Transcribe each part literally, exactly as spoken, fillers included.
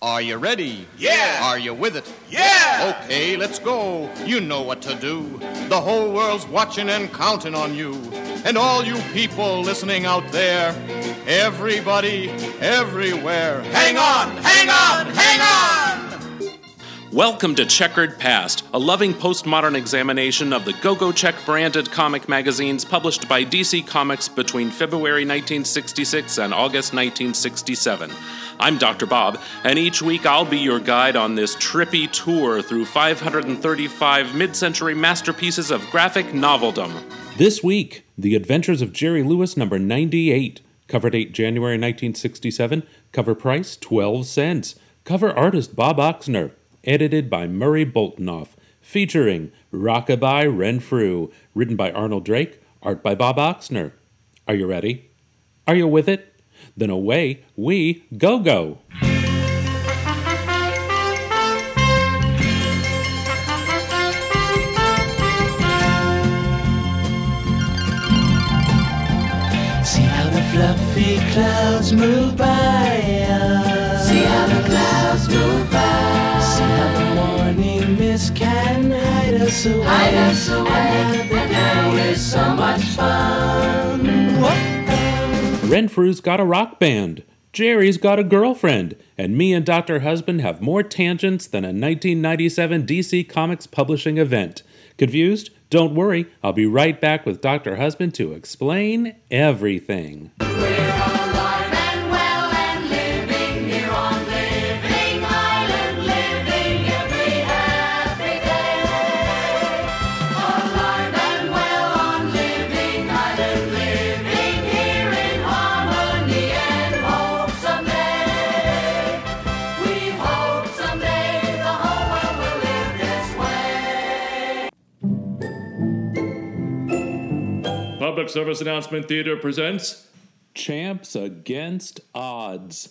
Are you ready? Yeah! Are you with it? Yeah! Okay, let's go. You know what to do. The whole world's watching and counting on you. And all you people listening out there, everybody, everywhere, hang on, hang on, hang on! Welcome to Checkered Past, a loving postmodern examination of the Go-Go Check branded comic magazines published by D C Comics between February nineteen sixty-six and August nineteen sixty-seven. I'm Doctor Bob, and each week I'll be your guide on this trippy tour through five hundred thirty-five mid-century masterpieces of graphic noveldom. This week, The Adventures of Jerry Lewis number ninety-eight. Cover date January nineteen sixty-seven. Cover price twelve cents. Cover artist Bob Oxner. Edited by Murray Boltinoff. Featuring Rockabye Renfrew. Written by Arnold Drake. Art by Bob Oxner. Are you ready? Are you with it? Then away we go-go. See how the fluffy clouds move by us. See how the clouds move by. See how the morning mist can hide us away. Hide us away. And the day is so much fun. Whoa. Renfrew's got a rock band. Jerry's got a girlfriend. And me and Doctor Husband have more tangents than a nineteen ninety-seven D C Comics publishing event. Confused? Don't worry. I'll be right back with Doctor Husband to explain everything. We're alive and well and living here on Living Island, living every happy day. Alive and well on Living Island, living here in harmony and hope someday, we hope someday the whole world will live this way. Public Service Announcement Theater presents Champs Against Odds.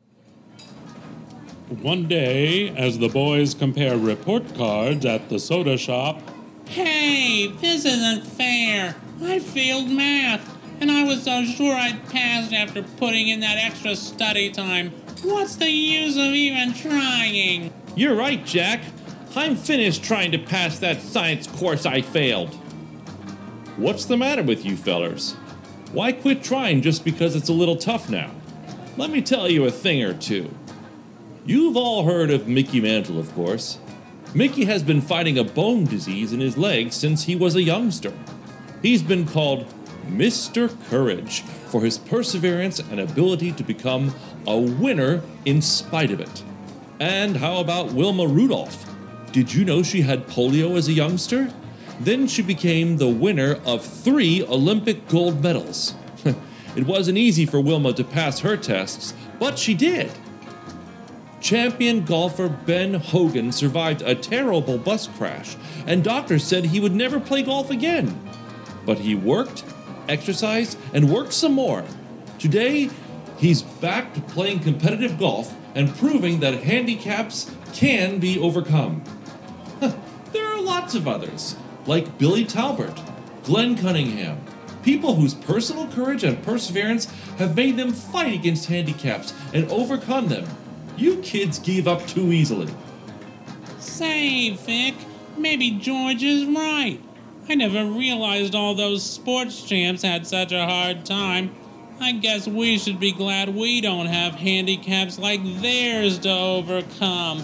One day, as the boys compare report cards at the soda shop, Hey, this isn't fair. I failed math, and I was so sure I'd passed after putting in that extra study time. What's the use of even trying? You're right, Jack. I'm finished trying to pass that science course I failed. What's the matter with you fellers? Why quit trying just because it's a little tough now? Let me tell you a thing or two. You've all heard of Mickey Mantle, of course. Mickey has been fighting a bone disease in his leg since he was a youngster. He's been called Mister Courage for his perseverance and ability to become a winner in spite of it. And how about Wilma Rudolph? Did you know she had polio as a youngster? Then she became the winner of three Olympic gold medals. It wasn't easy for Wilma to pass her tests, but she did. Champion golfer Ben Hogan survived a terrible bus crash, and doctors said he would never play golf again. But he worked, exercised, and worked some more. Today, he's back to playing competitive golf and proving that handicaps can be overcome. There are lots of others, like Billy Talbert, Glenn Cunningham, people whose personal courage and perseverance have made them fight against handicaps and overcome them. You kids give up too easily. Say, Vic, maybe George is right. I never realized all those sports champs had such a hard time. I guess we should be glad we don't have handicaps like theirs to overcome.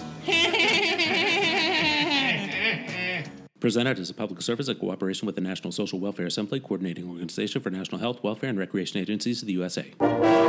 Presented as a public service in cooperation with the National Social Welfare Assembly, coordinating organization for national health, welfare, and recreation agencies of the U S A.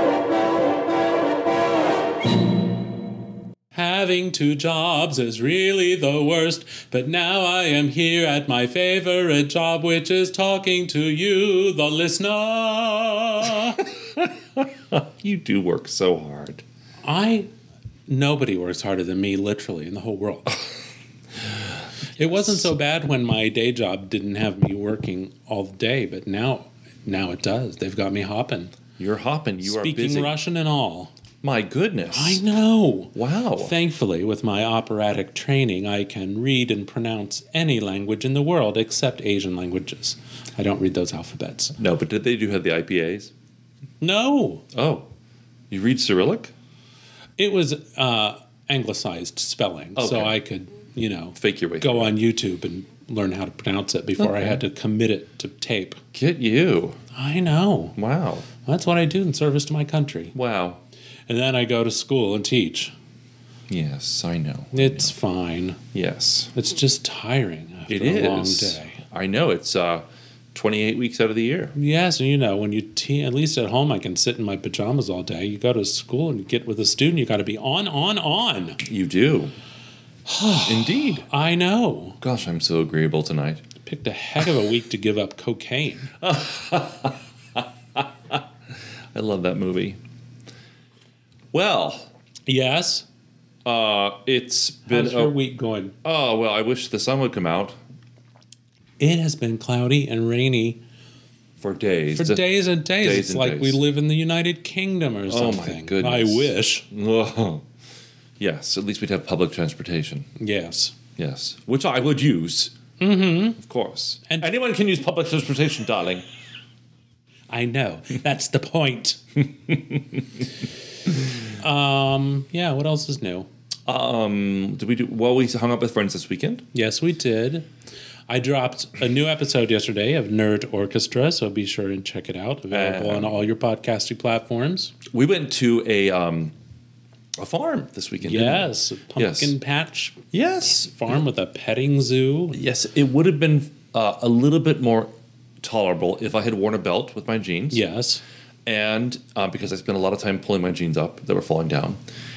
Having two jobs is really the worst, but now I am here at my favorite job, which is talking to you, the listener. You do work so hard. I, nobody works harder than me, literally, in the whole world. It wasn't so bad when my day job didn't have me working all day, but now, now it does. They've got me hopping. You're hopping. You are busy. Speaking Russian and all. My goodness. I know. Wow. Thankfully, with my operatic training, I can read and pronounce any language in the world except Asian languages. I don't read those alphabets. No, but did they do have the I P As? No. Oh. You read Cyrillic? It was uh, anglicized spelling, so Okay. I could, you know, Fake your way go through it. on YouTube and learn how to pronounce it before I Okay. had to commit it to tape. Get you. I know. Wow. That's what I do in service to my country. Wow. And then I go to school and teach. Yes, I know. It's fine. Yes. It's just tiring after It a is. long day. I know. It's uh, twenty-eight weeks out of the year. Yes, and you know, when you te- at least at home I can sit in my pajamas all day. You go to school and you get with a student, you got to be on, on, on. You do. Indeed. I know. Gosh, I'm so agreeable tonight. Picked a heck of a week to give up cocaine. I love that movie. Well, Yes. uh, it's been. How's your oh, week going? oh, well, I wish the sun would come out It has been cloudy and rainy for days. for The- days and days. days it's and like we days. live in the United Kingdom or Oh, my something. goodness. I wish. Oh. Yes, at least we'd have public transportation. Yes. Yes, which I would use. Mm-hmm. Of course. And- Anyone can use public transportation, darling. I know. That's the point. um, yeah, what else is new? Um, did we do well? We hung up with friends this weekend. Yes, we did. I dropped a new episode yesterday of Nerd Orchestra, so be sure and check it out. Available Um, on all your podcasting platforms. We went to a um, a farm this weekend. didn't we? Yes, a pumpkin Yes. patch Yes. farm with a petting zoo. Yes. It would have been uh, a little bit more tolerable if I had worn a belt with my jeans. Yes. And uh, because I spent a lot of time pulling my jeans up that were falling down.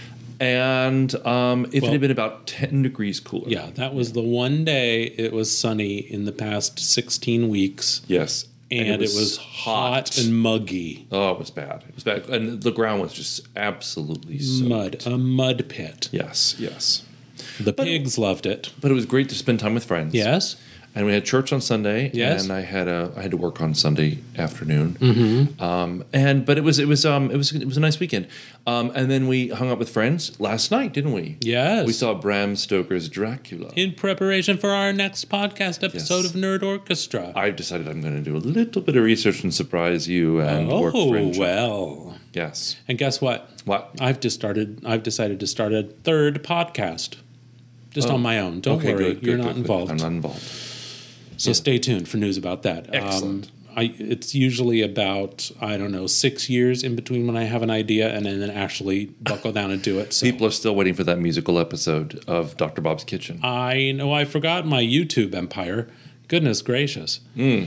And um, if Well- it had been about ten degrees cooler. Yeah, that was the one day it was sunny in the past sixteen weeks, Yes. and, it, was hot and muggy. Oh, it was bad. It was bad. And the ground was just absolutely soaked. Mud, a mud pit. Yes, yes. The pigs loved it. But it was great to spend time with friends. Yes. And we had church on Sunday. Yes. And I had a I had to work on Sunday afternoon. Mm-hmm. Um, and but it was it was um it was it was a nice weekend. Um, and then we hung out with friends last night, didn't we? Yes. We saw Bram Stoker's Dracula. In preparation for our next podcast episode Yes. of Nerd Orchestra. I've decided I'm going to do a little bit of research and surprise you and work oh, friendship. well. Yes. And guess what? What? I've just started I've decided to start a third podcast. Just on my own. Don't Okay, worry. good, You're good, not good, good. involved. I'm not involved. So stay tuned for news about that. Excellent. Um, I, it's usually about, I don't know, six years in between when I have an idea and then actually buckle down and do it. So People are still waiting for that musical episode of Doctor Bob's Kitchen. I know I forgot my YouTube empire. Goodness gracious. Hmm.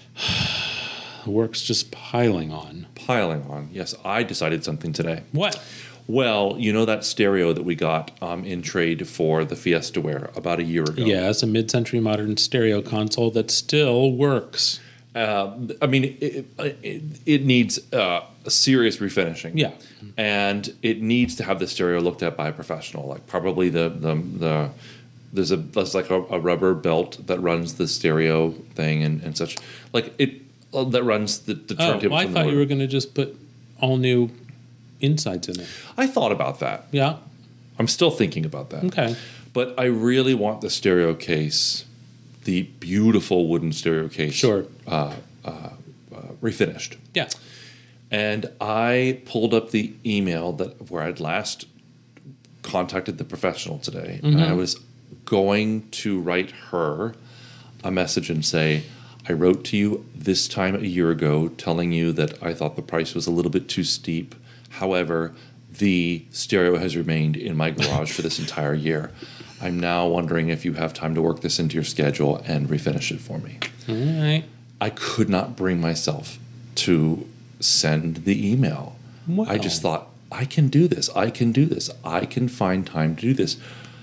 Work's just piling on. Piling on. Yes, I decided something today. What? Well, you know that stereo that we got um, in trade for the Fiestaware about a year ago? Yes, a mid-century modern stereo console that still works. Uh, I mean, it, it, it needs uh, a serious refinishing. Yeah. And it needs to have the stereo looked at by a professional, like probably the the, the there's a there's like a, a rubber belt that runs the stereo thing and, and such, like it uh, that runs the, the Oh, turntables. well, I from the thought you motor. were going to just put all new insides in it. I thought about that. Yeah. I'm still thinking about that. Okay. But I really want the stereo case, the beautiful wooden stereo case, Sure. uh, uh, uh, refinished. Yeah. And I pulled up the email that where I'd last contacted the professional today, and I was going to write her a message and say, I wrote to you this time a year ago telling you that I thought the price was a little bit too steep. However, the stereo has remained in my garage for this entire year. I'm now wondering if you have time to work this into your schedule and refinish it for me. All right. I could not bring myself to send the email. Wow. I just thought, I can do this. I can do this. I can find time to do this.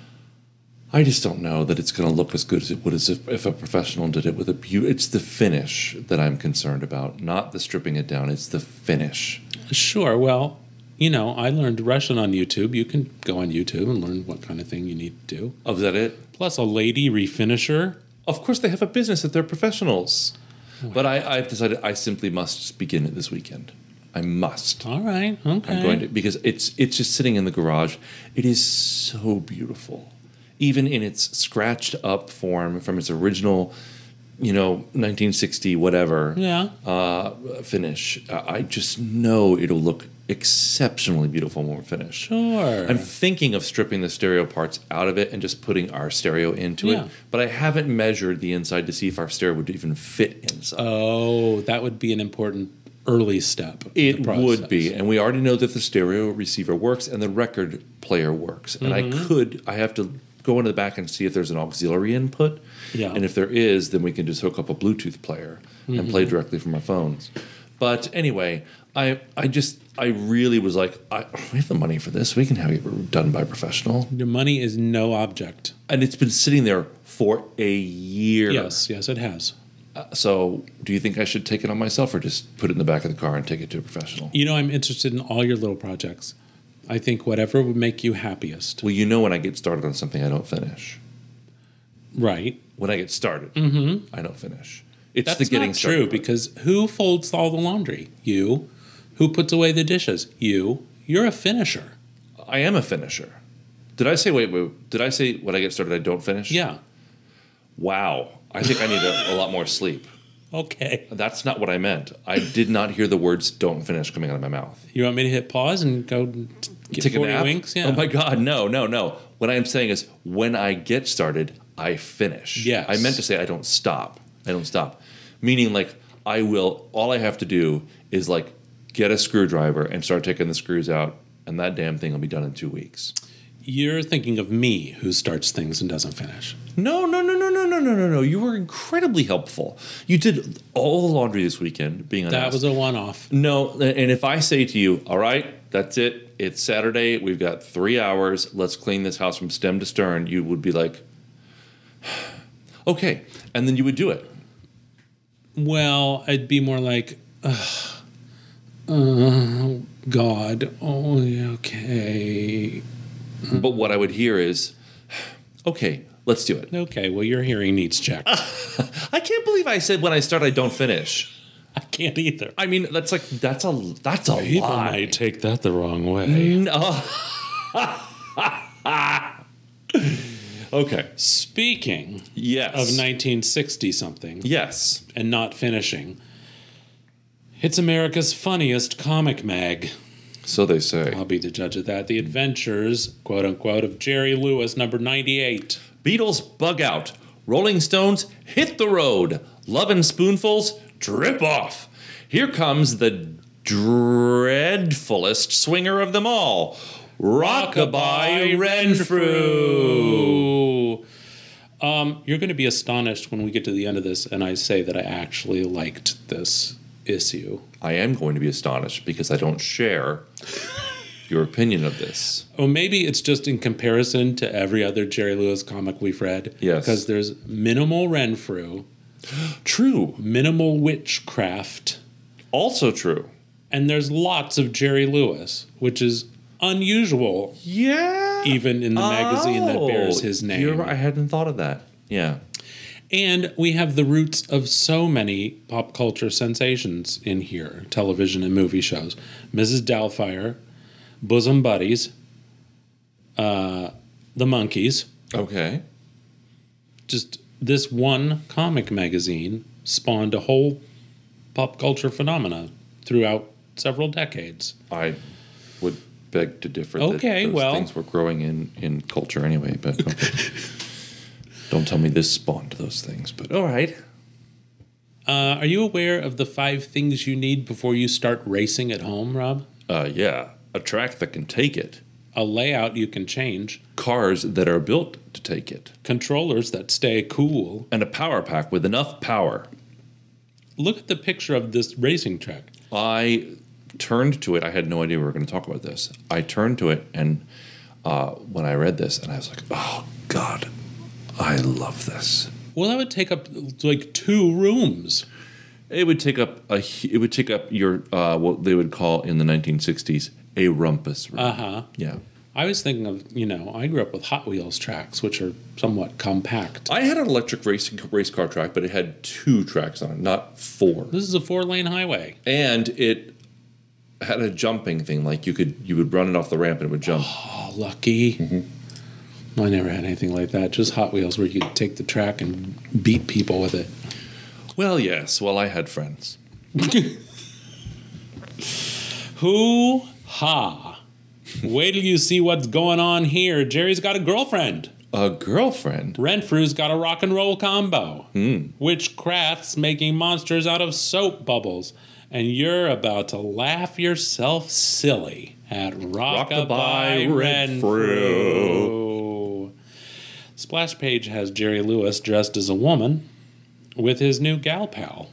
I just don't know that it's going to look as good as it would as if, if a professional did it with a beau- It's the finish that I'm concerned about, not the stripping it down. It's the finish. Sure. Well, you know, I learned Russian on YouTube. You can go on YouTube and learn what kind of thing you need to do. Oh, is that it? Plus, a lady refinisher. Of course, they have a business that they're professionals. But I, I've decided I simply must begin it this weekend. I must. All right. Okay. I'm going to because it's it's just sitting in the garage. It is so beautiful, even in its scratched up form from its original, you know, nineteen sixty whatever Yeah. uh, finish. Uh, I just know it'll look exceptionally beautiful when we're finished. Sure. I'm thinking of stripping the stereo parts out of it and just putting our stereo into Yeah. it, but I haven't measured the inside to see if our stereo would even fit inside. Oh, that would be an important early step. in It the would process. be, and we already know that the stereo receiver works and the record player works. And I could, I have to go into the back and see if there's an auxiliary input. Yeah. And if there is, then we can just hook up a Bluetooth player and play directly from our phones. But anyway, I I just, I really was like, I, we have the money for this. We can have it done by a professional. Your money is no object. And it's been sitting there for a year. Yes, yes, it has. So do you think I should take it on myself or just put it in the back of the car and take it to a professional? You know, I'm interested in all your little projects. I think whatever would make you happiest. Well, you know when I get started on something, I don't finish. Right. When I get started, mm-hmm. I don't finish. It's That's the getting not started. true part. because who folds all the laundry? You. Who puts away the dishes? You. You're a finisher. I am a finisher. Did I say, wait, wait, did I say when I get started, I don't finish? Yeah. Wow. I think I need a, a lot more sleep. Okay. That's not what I meant. I did not hear the words don't finish coming out of my mouth. You want me to hit pause and go t- get Take a forty nap? winks? Yeah. Oh my God, no, no, no. What I am saying is when I get started, I finish. Yes. I meant to say I don't stop. I don't stop. Meaning like I will, all I have to do is like get a screwdriver and start taking the screws out and that damn thing will be done in two weeks. You're thinking of me who starts things and doesn't finish. No, no, no, no, no, no, no, no, no. You were incredibly helpful. You did all the laundry this weekend, being an That ass. was a one off. No, and if I say to you, all right, that's it. It's Saturday. We've got three hours. Let's clean this house from stem to stern. You would be like, okay. And then you would do it. Well, I'd be more like, Ugh, oh, God. Oh, okay. But what I would hear is, okay, let's do it. Okay, well, your hearing needs checked. I can't believe I said when I start, I don't finish. I can't either. I mean, that's like, that's a, that's a People lie. might take that the wrong way. No. Okay. Speaking Yes. of nineteen sixty something Yes. and not finishing, it's America's funniest comic mag. So they say. I'll be the judge of that. The Adventures, quote unquote, of Jerry Lewis, number ninety-eight. Beatles bug out. Rolling Stones hit the road. Love and Spoonfuls drip off. Here comes the dreadfulest swinger of them all. Rockabye Renfrew. Um, you're going to be astonished when we get to the end of this and I say that I actually liked this issue. I am going to be astonished because I don't share your opinion of this. Or maybe it's just in comparison to every other Jerry Lewis comic we've read. Yes. Because there's minimal Renfrew, True. minimal witchcraft, Also true. and there's lots of Jerry Lewis, which is unusual Yeah. even in the magazine that bears his name. You're right. I hadn't thought of that. Yeah. And we have the roots of so many pop culture sensations in here, television and movie shows. Missus Doubtfire, Bosom Buddies, uh, The Monkees. Okay. Just this one comic magazine spawned a whole pop culture phenomena throughout several decades. I would beg to differ. Okay, that those well- things were growing in, in culture anyway, but okay. Don't tell me this spawned those things, but all right. Uh, are you aware of the five things you need before you start racing at home, Rob? Uh, yeah, a track that can take it, A layout you can change, cars that are built to take it, controllers that stay cool. and a power pack with enough power. Look at the picture of this racing track. I turned to it. I had no idea we were going to talk about this. I turned to it, and uh, when I read this, and I was like, oh, God, I love this. Well, that would take up like two rooms. It would take up a. hu- It would take up your uh, what they would call in the nineteen sixties a rumpus room. Uh huh. Yeah, I was thinking of, you know, I grew up with Hot Wheels tracks, which are somewhat compact. I had an electric race race car track, but it had two tracks on it, not four. This is a four lane highway. And it had a jumping thing, like you could you would run it off the ramp and it would jump. Oh, lucky. Mm-hmm. I never had anything like that. Just Hot Wheels where you could take the track and beat people with it. Well, yes. Well, I had friends. Who Ha! Wait till you see what's going on here. Jerry's got a girlfriend. A girlfriend? Renfrew's got a rock and roll combo. Witchcraft's making monsters out of soap bubbles. And you're about to laugh yourself silly at Rockabye, Rockabye Renfrew. Splash page has Jerry Lewis dressed as a woman with his new gal pal,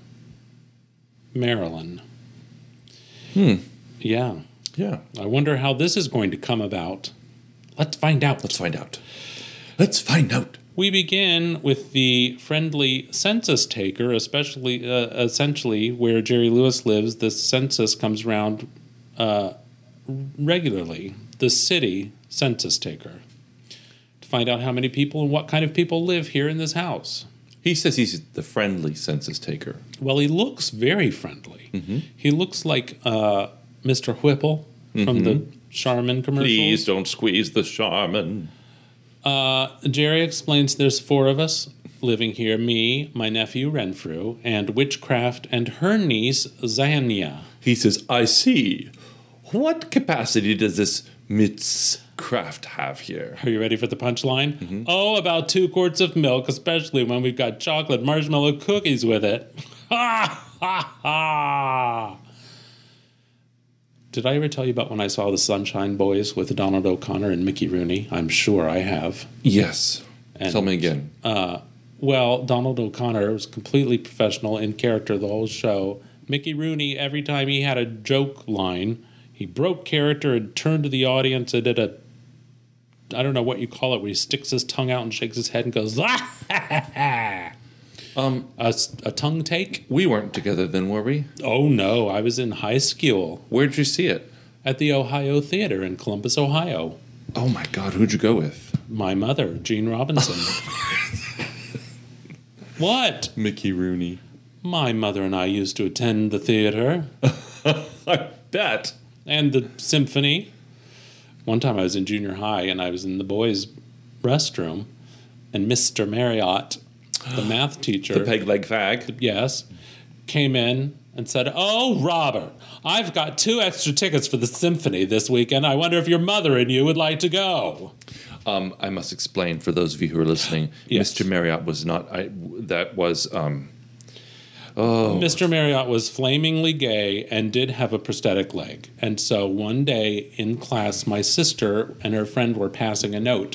Marilyn. Hmm. Yeah. Yeah. I wonder how this is going to come about. Let's find out. Let's find out. Let's find out. We begin with the friendly census taker, especially uh, essentially where Jerry Lewis lives. The census comes around uh, regularly. The city census taker, to find out how many people and what kind of people live here in this house. He says he's the friendly census taker. Well, he looks very friendly. Mm-hmm. He looks like uh, Mister Whipple from the Charmin commercials. Please don't squeeze the Charmin. Uh, Jerry explains there's four of us living here. Me, my nephew Renfrew, and Witchcraft and her niece Zania. He says, I see. What capacity does this Miss Craft have here? Are you ready for the punchline? Oh, about two quarts of milk, especially when we've got chocolate marshmallow cookies with it. Ha ha ha! Did I ever tell you about when I saw the Sunshine Boys with Donald O'Connor and Mickey Rooney? I'm sure I have. Yes. And, Tell me again. Uh, well, Donald O'Connor was completely professional in character the whole show. Mickey Rooney, every time he had a joke line, he broke character and turned to the audience and did a, I don't know what you call it, where he sticks his tongue out and shakes his head and goes, ah, ha, ha, ha. Um, a, a tongue take? We weren't together then, were we? Oh, no. I was in high school. Where'd you see it? At the Ohio Theater in Columbus, Ohio. Oh, my God. Who'd you go with? My mother, Jean Robinson. What? Mickey Rooney. My mother and I used to attend the theater. I bet. And the symphony. One time I was in junior high and I was in the boys' restroom, and Mister Marriott, the math teacher, The peg leg fag. yes, came in and said, "Oh, Robert, I've got two extra tickets for the symphony this weekend. I wonder if your mother and you would like to go." Um, I must explain for those of you who are listening. Yes. Mister Marriott was not. I, that was. Um, oh, Mister Marriott was flamingly gay and did have a prosthetic leg. And so one day in class, my sister and her friend were passing a note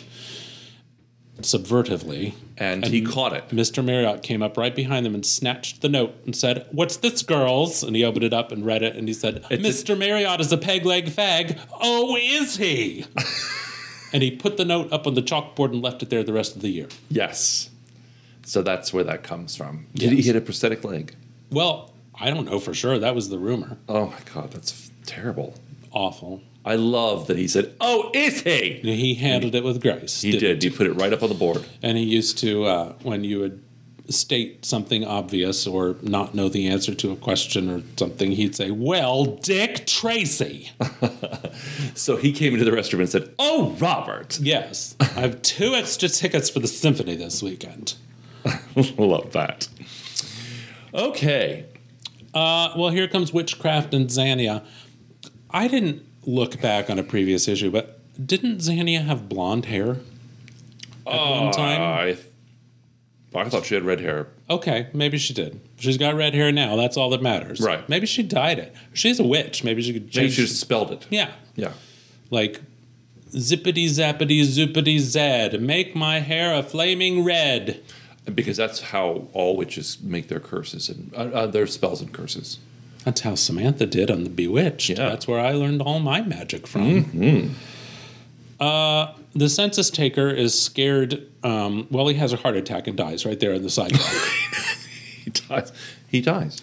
subvertively. and, he caught it. Mister Marriott came up right behind them and snatched the note and said, "What's this, girls?" And he opened it up and read it, and he said, It's "Mister Marriott is a peg-leg fag. Oh, is he?" And he put the note up on the chalkboard and left it there the rest of the year. Yes. So that's where that comes from. Did he Yes. hit a prosthetic leg? Well, I don't know for sure. That was the rumor. Oh my God, that's terrible. Awful. I love that he said, "Oh, is he?" He handled it with grace. He didn't did. He put it right up on the board. And he used to, uh, when you would state something obvious or not know the answer to a question or something, he'd say, "Well, Dick Tracy." So he came into the restroom and said, "Oh, Robert." Yes, I have two extra tickets for the symphony this weekend. Love that. Okay. Uh, well, here comes Witchcraft and Zania. I didn't look back on a previous issue, but didn't Zania have blonde hair at one time? I, I thought she had red hair. Okay, maybe she did. She's got red hair now. That's all that matters. Right. Maybe she dyed it. She's a witch. Maybe she could Maybe change. she just spelled it. Yeah. Yeah. Like, zippity zappity zoopity zed. Make my hair a flaming red. Because that's how all witches make their curses and uh, uh, their spells and curses. That's how Samantha did on The Bewitched. Yeah. That's where I learned all my magic from. Mm-hmm. Uh, the census taker is scared. Um, well, he has a heart attack and dies right there on the sidewalk. He dies. He dies.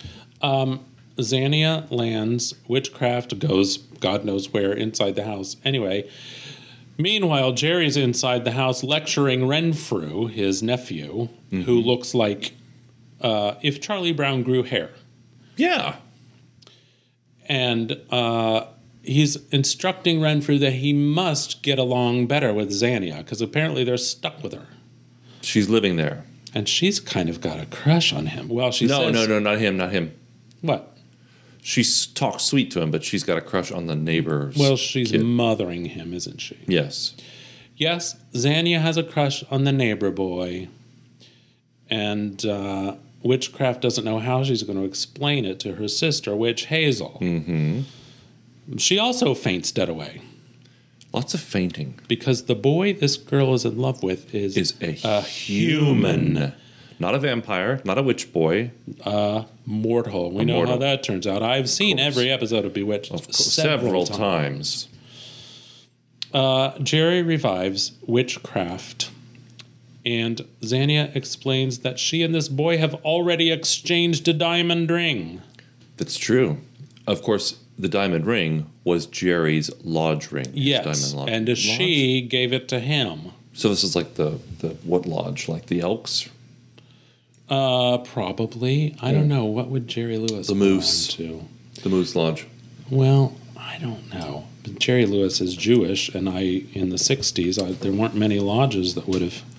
Zania lands. Witchcraft goes God knows where inside the house. Anyway, meanwhile, Jerry's inside the house lecturing Renfrew, his nephew, Mm-hmm. who looks like uh, if Charlie Brown grew hair. Yeah. And uh, he's instructing Renfrew that he must get along better with Zania because apparently they're stuck with her. She's living there. And she's kind of got a crush on him. Well, she No, says... no, no, not him, not him. What? She s- talks sweet to him, but she's got a crush on the neighbor's Well, she's kid. mothering him, isn't she? Yes. Yes, Xania has a crush on the neighbor boy. And uh, Witchcraft doesn't know how she's going to explain it to her sister, Witch Hazel. Mm-hmm. She also faints dead away. Lots of fainting. Because the boy this girl is in love with is, Is a, a human. human. Not a vampire, not a witch boy. Uh, mortal. We know mortal. how that turns out. I've seen course. every episode of Bewitched Of course, several, several times. times. Uh, Jerry revives Witchcraft, and Xania explains that she and this boy have already exchanged a diamond ring. That's true. Of course, the diamond ring was Jerry's lodge ring. his Yes, diamond lodge. and Lodge? she gave it to him. So this is like the, the what lodge? Like the Elks? Uh, probably. I don't know. What would Jerry Lewis The Moose. belong to? The Moose Lodge. Well, I don't know. But Jerry Lewis is Jewish, and I in the sixties, I, there weren't many lodges that would have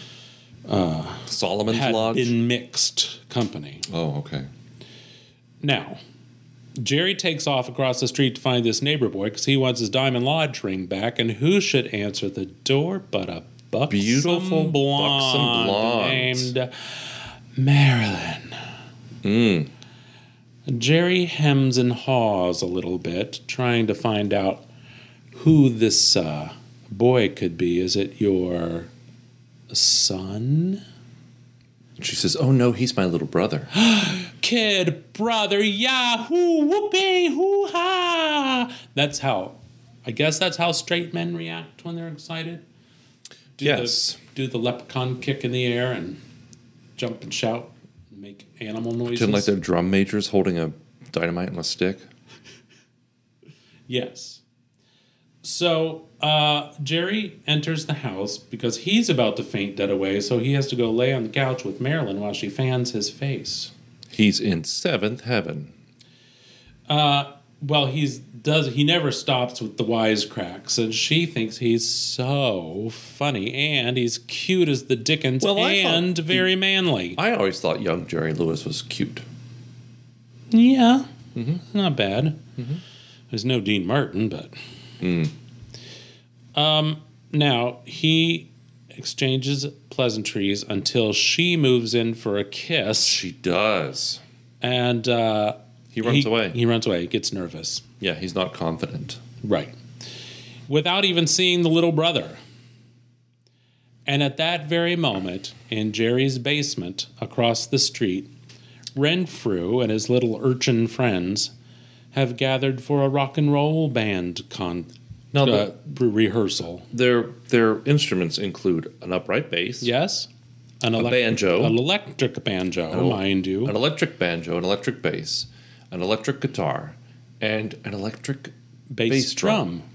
Solomon's had Lodge? been mixed company. Oh, okay. Now, Jerry takes off across the street to find this neighbor boy because he wants his diamond lodge ring back, and who should answer the door but a buxom Beautiful, blonde, buxom blonde. named Marilyn. Mm. Jerry hems and haws a little bit, trying to find out who this uh, boy could be. Is it your son? She says, oh no, he's my little brother. Kid, brother, yahoo, whoopee, hoo ha. That's how, I guess that's how straight men react when they're excited. Do Yes. The, do the leprechaun kick in the air and jump and shout and make animal noises. Pretend like they're drum majors holding a dynamite on a stick. Yes. So uh, Jerry enters the house because he's about to faint dead away, so he has to go lay on the couch with Marilyn while she fans his face. He's in seventh heaven. Uh, well, he's does he never stops with the wisecracks, and she thinks he's so funny, and he's cute as the dickens, Well, I thought and very he- manly. I always thought young Jerry Lewis was cute. Yeah, not bad. There's no Dean Martin, but um, now he exchanges pleasantries until she moves in for a kiss, She does. and uh, He runs away. He runs away. He gets nervous. Yeah, he's not confident. Right. Without even seeing the little brother. And at that very moment, in Jerry's basement across the street, Renfrew and his little urchin friends have gathered for a rock and roll band con No, uh, re- rehearsal. Their their instruments include an upright bass, Yes? An a banjo, An electric banjo, Oh. mind you. an electric banjo, an electric bass, an electric guitar, and an electric bass, bass drum. drum.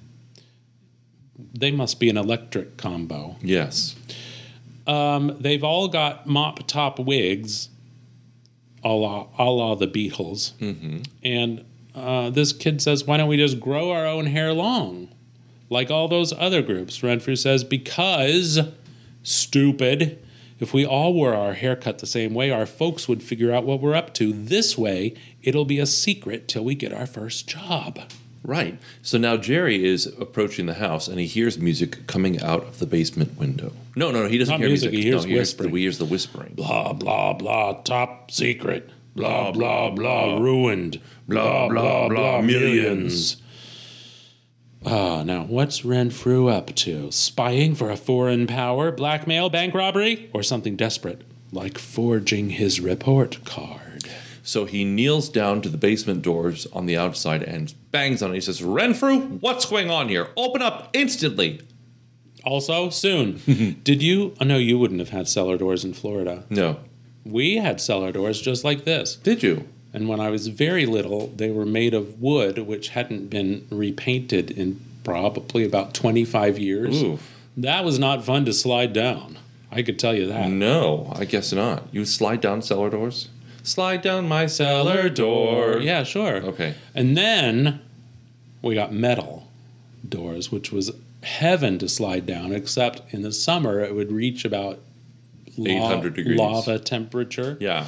They must be an electric combo. Yes. Um, they've all got mop top wigs, a la, a la the Beatles. Mm-hmm. And uh, this kid says, why don't we just grow our own hair long? Like all those other groups. Renfrew says, because, stupid, if we all wore our hair cut the same way, our folks would figure out what we're up to. This way, it'll be a secret till we get our first job. Right. So now Jerry is approaching the house and he hears music coming out of the basement window. No, no, no, he doesn't Not hear music, music. he hears no, he hears whispering. the, he hears the whispering. Blah, blah, blah, top secret. Blah, blah, blah, ruined. Blah, blah, blah, millions. Ah, now what's Renfrew up to? Spying for a foreign power, blackmail, bank robbery, or something desperate, like forging his report card? So he kneels down to the basement doors on the outside and bangs on it. He says, Renfrew, what's going on here? Open up instantly. Also, soon. Did you? Oh, no, you wouldn't have had cellar doors in Florida. No. We had cellar doors just like this. Did you? And when I was very little, they were made of wood, which hadn't been repainted in probably about twenty-five years. Ooh. That was not fun to slide down. I could tell you that. No, I guess not. You slide down cellar doors? Slide down my cellar door. Yeah, sure. Okay. And then we got metal doors, which was heaven to slide down, except in the summer it would reach about la- eight hundred degrees. lava temperature. Yeah.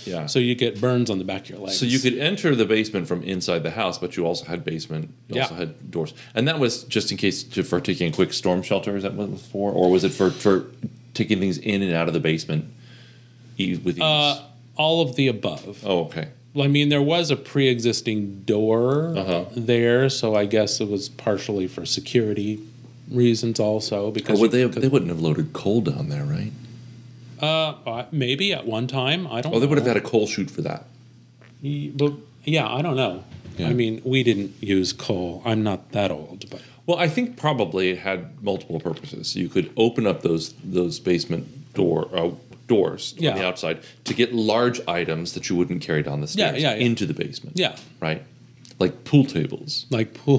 Yeah. So you get burns on the back of your legs. So you could enter the basement from inside the house, but you also had basement. You Yeah. also had doors, and that was just in case to, for taking a quick storm shelter. Is that what it was for, or was it for for taking things in and out of the basement e- with ease? Uh, all of the above. oh, okay. Well, I mean, there was a pre-existing door Uh-huh. there, so I guess it was partially for security reasons also. Or Because would you they could- they wouldn't have loaded coal down there, right? uh, uh, maybe at one time. I don't. Oh, they would have know. had a coal chute for that. Y- But yeah, I don't know. Yeah. I mean, we didn't use coal. I'm not that old, but Well, I think probably it had multiple purposes. You could open up those those basement door uh, doors Yeah. on the outside to get large items that you wouldn't carry down the Yeah, stairs yeah, yeah. into the basement. yeah, Right? Like pool tables. like pool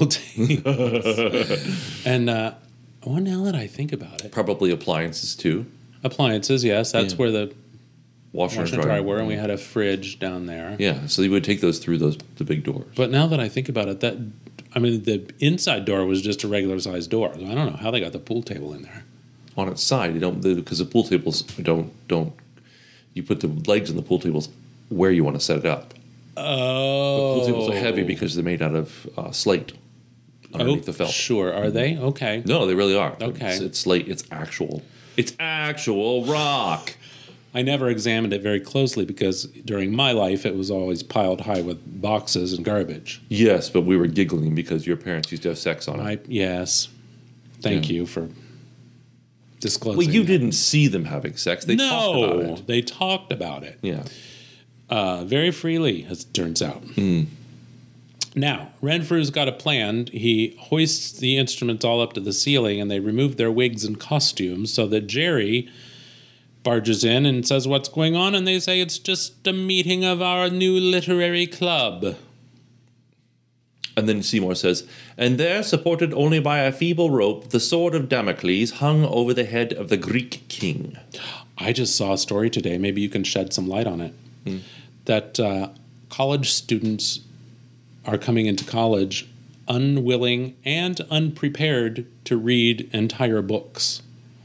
tables. And uh, well, now that I think about it, Probably appliances too. appliances. Yes, that's Yeah. where the Washer, washer and dryer were, and we had a fridge down there. Yeah, so you would take those through those the big doors. But now that I think about it, that I mean, the inside door was just a regular sized door. I don't know how they got the pool table in there. On its side, you don't because the pool tables don't don't you put the legs in the pool tables where you want to set it up. Oh, Pool tables are heavy because they're made out of uh, slate underneath oh, the felt. Sure, are they? Okay. No, they really are. Okay. It's, it's slate. It's actual. It's actual rock. I never examined it very closely because during my life it was always piled high with boxes and garbage. Yes, but we were giggling because your parents used to have sex on it. I yes, thank Yeah. you for disclosing. Well, you that. didn't see them having sex. They talked no, about it. they talked about it Yeah. uh, very freely, as it turns out. Hmm. Now, Renfrew's got a plan. He hoists the instruments all up to the ceiling, and they remove their wigs and costumes so that Jerry barges in and says what's going on, and they say it's just a meeting of our new literary club. And then Seymour says, and there, supported only by a feeble rope, the sword of Damocles hung over the head of the Greek king. I just saw a story today. Maybe you can shed some light on it. That uh, college students are coming into college unwilling and unprepared to read entire books.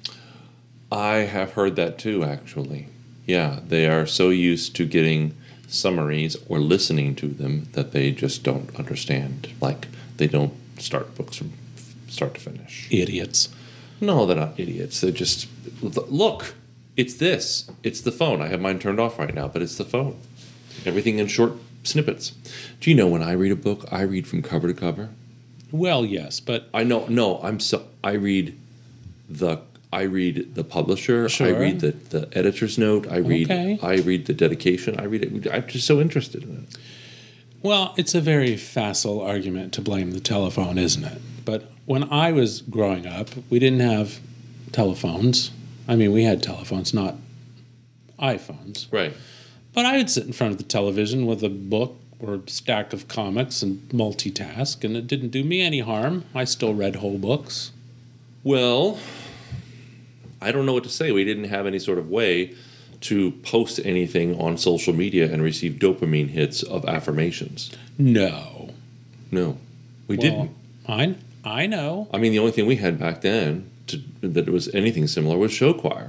I have heard that too, actually. Yeah, they are so used to getting summaries or listening to them that they just don't understand. Like, they don't start books from start to finish. Idiots. No, they're not idiots. They're just, look, it's this. It's the phone. I have mine turned off right now, but it's the phone. Everything in short snippets. Do you know when I read a book, I read from cover to cover? Well, yes, but I know, no, I'm so, I read the, I read the publisher, I Sure. read the, the editor's note, I read, Okay. I read the dedication, I read it, I'm just so interested in it. well, it's a very facile argument to blame the telephone, isn't it? But when I was growing up, we didn't have telephones. I mean, we had telephones, not iPhones. Right. But I would sit in front of the television with a book or stack of comics and multitask, and it didn't do me any harm. I still read whole books. Well, I don't know what to say. We didn't have any sort of way to post anything on social media and receive dopamine hits of affirmations. No. No, we Well, didn't. I, I know. I mean, the only thing we had back then to, that was anything similar was show choir.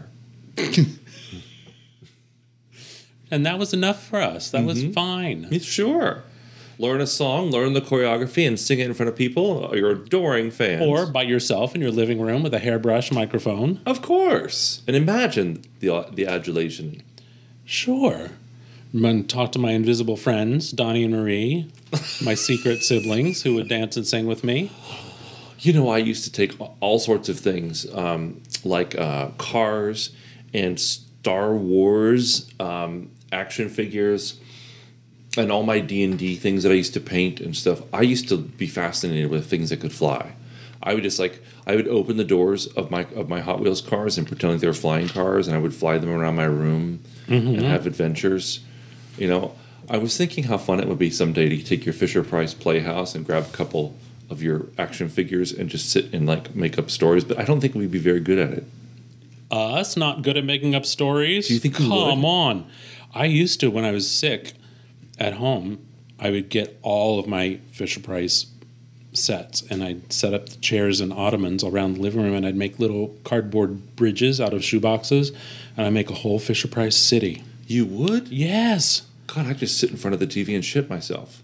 And that was enough for us. That was fine. Sure. Learn a song, learn the choreography, and sing it in front of people, your adoring fans. Or by yourself in your living room with a hairbrush microphone. of course. And imagine the the adulation. Sure. I'm going to talk to my invisible friends, Donnie and Marie, my secret siblings who would dance and sing with me. You know, I used to take all sorts of things, um, like uh, cars and Star Wars um, action figures, and all my D and D things that I used to paint and stuff. I used to be fascinated with things that could fly. I would just like I would open the doors of my of my Hot Wheels cars and pretend like they were flying cars, and I would fly them around my room and have adventures. You know, I was thinking how fun it would be someday to take your Fisher Price Playhouse and grab a couple of your action figures and just sit and like make up stories. But I don't think we'd be very good at it. Us, not good at making up stories? Do you think we Come would? on. I used to, when I was sick at home, I would get all of my Fisher Price sets and I'd set up the chairs and ottomans around the living room and I'd make little cardboard bridges out of shoeboxes and I'd make a whole Fisher Price city. You would? Yes. God, I'd just sit in front of the T V and shit myself.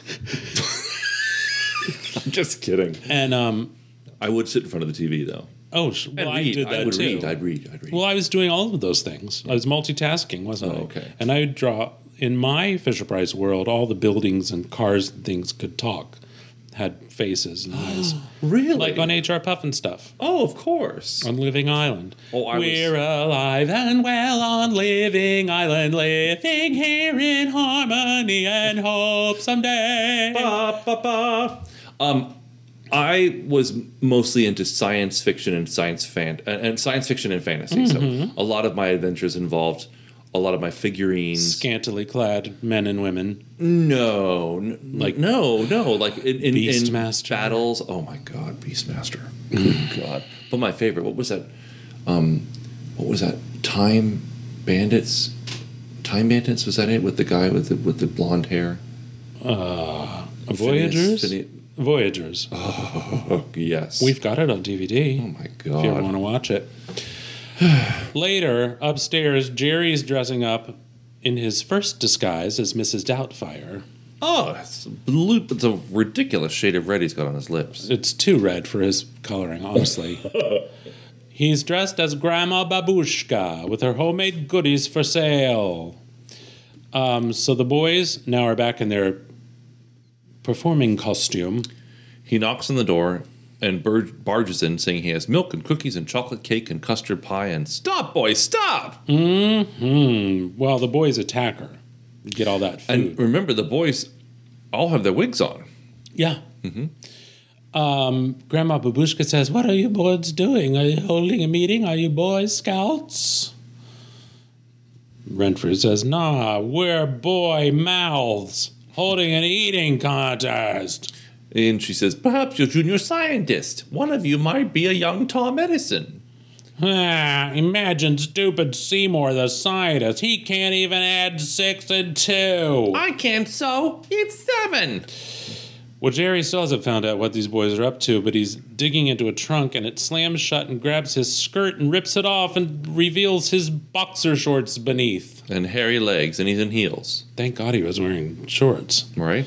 I'm just kidding. And um, I would sit in front of the T V, though. oh, sh- well, And I read. did that I would too. read. I'd read. I'd read. Well, I was doing all of those things. I was multitasking, wasn't Oh, I? okay. And I would draw. In my Fisher Price world, all the buildings and cars and things could talk, had faces and eyes. Really? Like on H R Puff and stuff. Oh, of course. On Living Island. Oh, I was- We're alive and well on Living Island, living here in harmony and hope someday. Ba, ba, ba. Um, I was mostly into science fiction and science fan and, and science fiction and fantasy. So a lot of my adventures involved a lot of my figurines. Scantily clad men and women. No, n- like no, no, like in, in, in Beastmaster. battles. Oh my God, Beastmaster! Good God! But my favorite, what was that? Um, what was that? Time Bandits. Time Bandits, was that it? With the guy with the with the blonde hair. Uh, Phineas- Voyagers? Phineas- Voyagers. Oh yes. We've got it on D V D. Oh my If you ever want God. to watch it. Later, upstairs, Jerry's dressing up in his first disguise as Missus Doubtfire. Oh, it's blue. It's a ridiculous shade of red he's got on his lips. It's too red for his coloring, honestly. He's dressed as Grandma Babushka with her homemade goodies for sale. Um, so the boys now are back in their performing costume. He knocks on the door and bar- barges in, saying he has milk and cookies and chocolate cake and custard pie. And stop, boy, stop! Mm-hmm. Well, the boys attack her. Get all that food. And remember, the boys all have their wigs on. Yeah. Um, Grandma Babushka says, "What are you boys doing? Are you holding a meeting? Are you Boy Scouts?" Renfrew says, "Nah, we're boy mouths holding an eating contest." And she says, perhaps you're junior scientist. One of you might be a young Tom Edison. Ah, imagine stupid Seymour the scientist. He can't even add six and two. I can't sew. It's seven. Well, Jerry still hasn't found out what these boys are up to, but he's digging into a trunk and it slams shut and grabs his skirt and rips it off and reveals his boxer shorts beneath. And hairy legs, and he's in heels. Thank God he was wearing shorts. Right?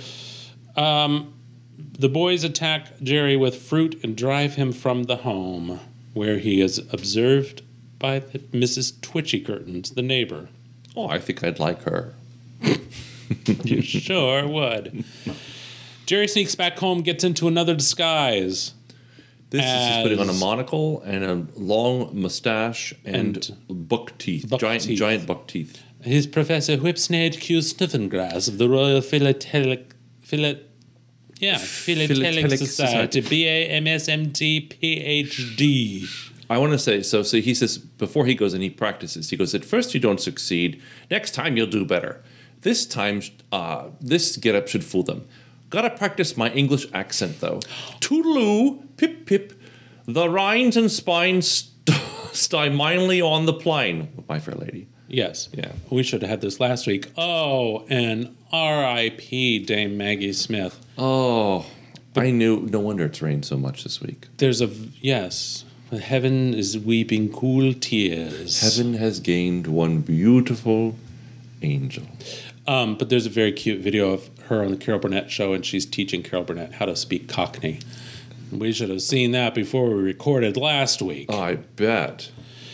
The boys attack Jerry with fruit and drive him from the home, where he is observed by the Missus Twitchy Curtains, the neighbor. Oh, I think I'd like her. You sure would. Jerry sneaks back home, gets into another disguise. This is just putting on a As- monocle and a long mustache and, And buck teeth. buck giant, teeth. giant buck teeth. He's Professor Whipsnade Q. Sniffengrass of the Royal Philatelic... Philat... Yeah, Philatelic, Philatelic Society, Society. B A M S M T P H D. I want to say, so so he says, before he goes and he practices, he goes, at first you don't succeed. Next time you'll do better. This time, uh, this getup should fool them. Gotta practice my English accent, though. Toodaloo, pip pip, the rinds and spines st- sty mindly on the plain, my fair lady. Yes. Yeah. We should have had this last week. Oh, and R I P Dame Maggie Smith. Oh, I knew, no wonder it's rained so much this week. There's a... Yes. Heaven is weeping cool tears. Heaven has gained one beautiful angel. Um, but there's a very cute video of her on the Carol Burnett show, and she's teaching Carol Burnett how to speak Cockney. We should have seen that before we recorded last week. I bet.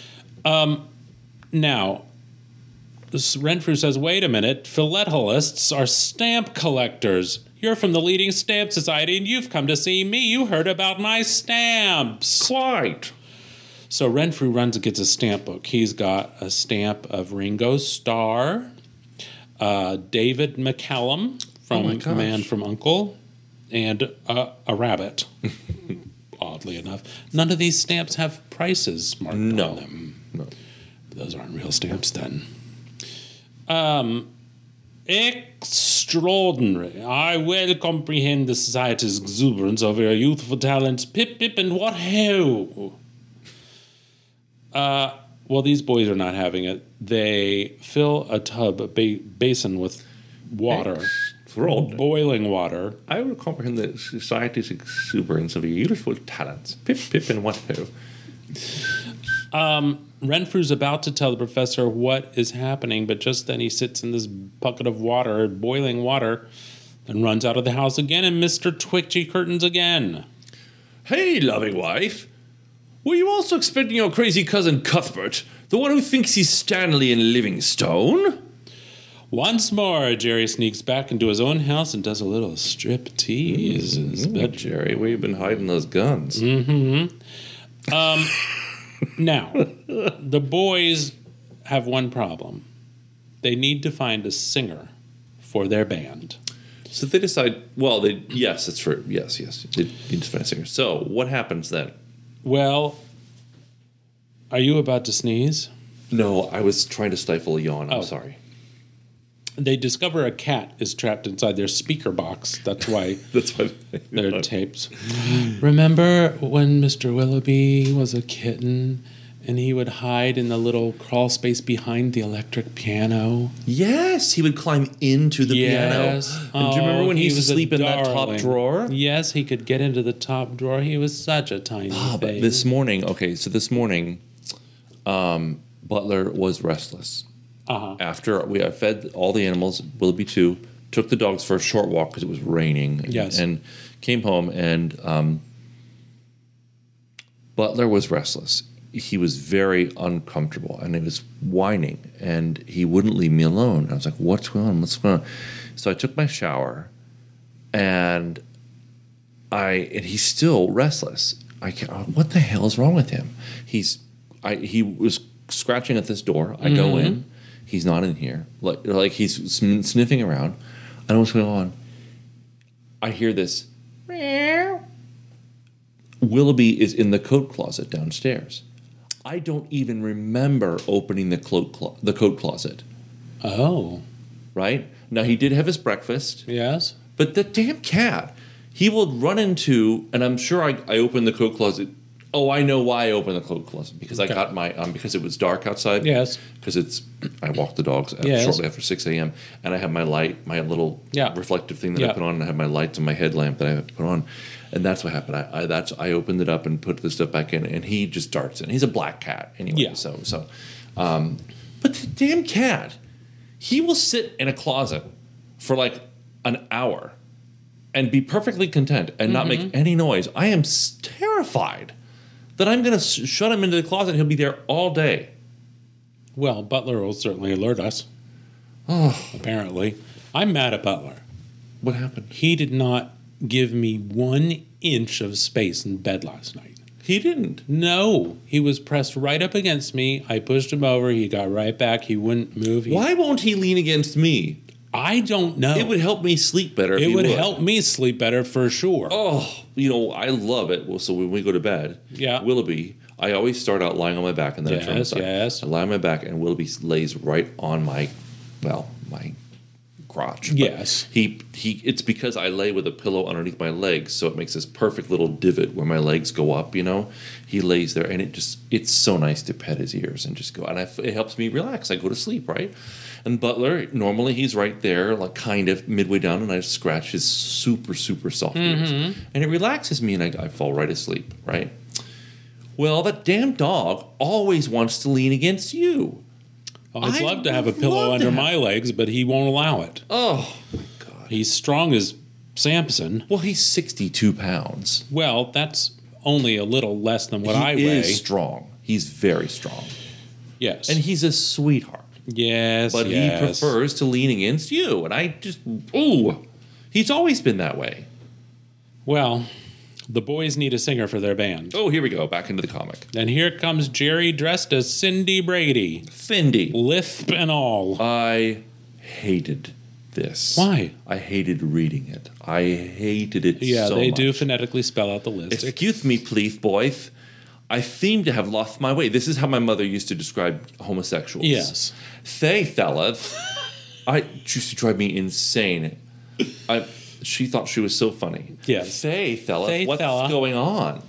Now, this Renfrew says, wait a minute, philatelists are stamp collectors. You're from the leading stamp society, and you've come to see me. You heard about my stamps. Quite. So Renfrew runs and gets a stamp book. He's got a stamp of Ringo Starr, uh, David McCallum Oh my from gosh. Man from Uncle, and uh, a rabbit. Oddly enough, none of these stamps have prices marked No. on them. No. Those aren't real stamps then. Um, extraordinary. I well comprehend the society's exuberance over your youthful talents. Pip, pip, and what ho! Uh, well, these boys are not having it. They fill a tub, a ba- basin with water, Extraordinary. boiling water. I will comprehend the society's exuberance of your youthful talents. Pip, pip, and what ho. Renfrew's about to tell the professor what is happening, but just then he sits in this bucket of water, boiling water, and runs out of the house again, and Mister Twitchy curtains again. Hey, loving wife. Were you also expecting your crazy cousin Cuthbert, the one who thinks he's Stanley in Livingstone? Once more, Jerry sneaks back into his own house and does a little strip tease in his bed. Jerry, where you been hiding those guns? Now, the boys have one problem. They need to find a singer for their band. So they decide, well, they yes, that's true. Yes, yes. They need to find a singer. So what happens then? Well, are you about to sneeze? No, I was trying to stifle a yawn. I'm Oh. sorry. They discover a cat is trapped inside their speaker box. That's why That's why their tapes. Remember when Mister Willoughby was a kitten and he would hide in the little crawl space behind the electric piano? Yes, he would climb into the Yes. piano. And do you remember Oh, when he, he used to was a sleep in that top darling. drawer? Yes, he could get into the top drawer. He was such a tiny Ah, but thing. this morning, okay, so this morning, um, Butler was restless. uh-huh. After we I fed all the animals, Willoughby too, took the dogs for a short walk because it was raining. And, Yes. and came home, and um, Butler was restless. He was very uncomfortable, and he was whining, and he wouldn't leave me alone. I was like, "What's going on? What's going on?" So I took my shower, and I and he's still restless. I can't, what the hell is wrong with him? He's I he was scratching at this door. I go in. He's not in here. Like like he's sn- sniffing around. I don't know what's going on. I hear this. Meow. Willoughby is in the coat closet downstairs. I don't even remember opening the coat clo- the coat closet. Oh, Right now, he did have his breakfast. yes. But the damn cat, he will run into, and I'm sure I, I opened the coat closet. Oh, I know why I opened the coat closet because I Okay. got my um because it was dark outside. Yes. Because it's I walk the dogs uh, Yes. shortly after six a.m. and I have my light, my little Yeah. reflective thing that Yeah. I put on, and I have my lights and my headlamp that I have to put on, and that's what happened. I, I that's I opened it up and put the stuff back in, and he just darts in. He's a black cat anyway. Yeah. So so, um, but the damn cat, he will sit in a closet for like an hour and be perfectly content and not Mm-hmm. make any noise. I am s- terrified that I'm going to sh- shut him into the closet and he'll be there all day. Well, Butler will certainly alert us. Oh, Apparently, I'm mad at Butler. what happened? He did not give me one inch of space in bed last night. He didn't. No, he was pressed right up against me. I pushed him over. He got right back. He wouldn't move. He, Why won't he lean against me? I don't know. It would help me sleep better. If It he would would help me sleep better for sure. Oh, you know, I love it. Well, so when we go to bed, Yeah. Willoughby, I always start out lying on my back and then I turn Yes, side. yes. I lie on my back and Willoughby lays right on my, well, my crotch. But Yes. He he. It's because I lay with a pillow underneath my legs, so it makes this perfect little divot where my legs go up. You know, he lays there, and it just it's so nice to pet his ears and just go, and I, it helps me relax. I go to sleep, right? And Butler, normally he's right there, like kind of midway down, and I scratch his super super soft ears, and it relaxes me, and I, I fall right asleep, right? Well, that damn dog always wants to lean against you. I'd I love to have a would pillow love under that. my legs, but he won't allow it. Oh my god. He's strong as Samson. Well, he's sixty-two pounds. Well, that's only a little less than what he I weigh. is strong. He's very strong, Yes. and he's a sweetheart. yes, But yes. he prefers to lean against you, and I just ooh, he's always been that way. Well, the boys need a singer for their band. Oh, here we go, back into the comic. And here comes Jerry dressed as Cindy Brady. Findy, Lisp and all. I hated this. Why? I hated reading it. I hated it. Yeah, so they much. do phonetically spell out the list. Excuse me, please, boys. I seem to have lost my way. This is how my mother used to describe homosexuals. Yes. Say, fellas. I she used to drive me insane. I she thought she was so funny. Yes. Say, fellas, Say, what's fella. going on?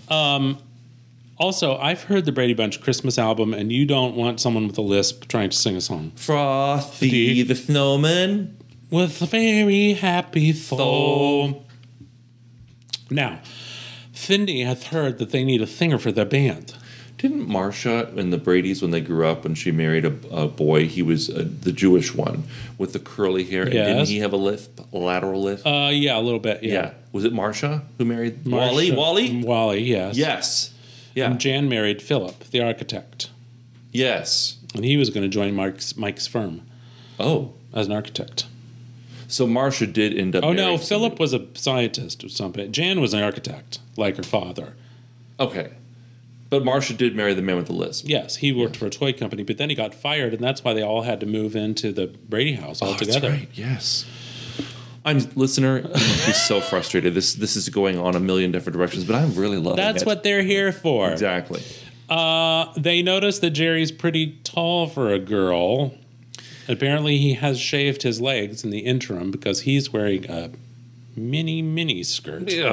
Also, I've heard the Brady Bunch Christmas album, and you don't want someone with a lisp trying to sing a song. Frosty the snowman. With a very happy soul. Now, Findy hath heard that they need a singer for their band. Didn't Marsha and the Bradys, when they grew up, when she married a, a boy, he was uh, the Jewish one with the curly hair? And didn't Yes. he have a lisp, a lateral lisp? Uh, yeah, a little bit. yeah. Yeah. Was it Marsha who married Marsha- Wally? Wally? Wally, yes. Yes. Yeah. And Jan married Philip, the architect. Yes. And he was going to join Mike's, Mike's firm Oh. as an architect. So Marsha did end up Oh, no, marrying Philip was a scientist or something. Jan was an architect, like her father. somebody. Okay. But Marsha did marry the man with the lisp. Yes, he worked for a toy company, but then he got fired, and that's why they all had to move into the Brady house all Oh, that's together. right. Yes. I'm listener. You must be so frustrated. This this is going on a million different directions, but I'm really loving That's it. what they're here for. Exactly. Uh, they notice that Jerry's pretty tall for a girl. Apparently, he has shaved his legs in the interim because he's wearing a mini mini skirt. Ugh.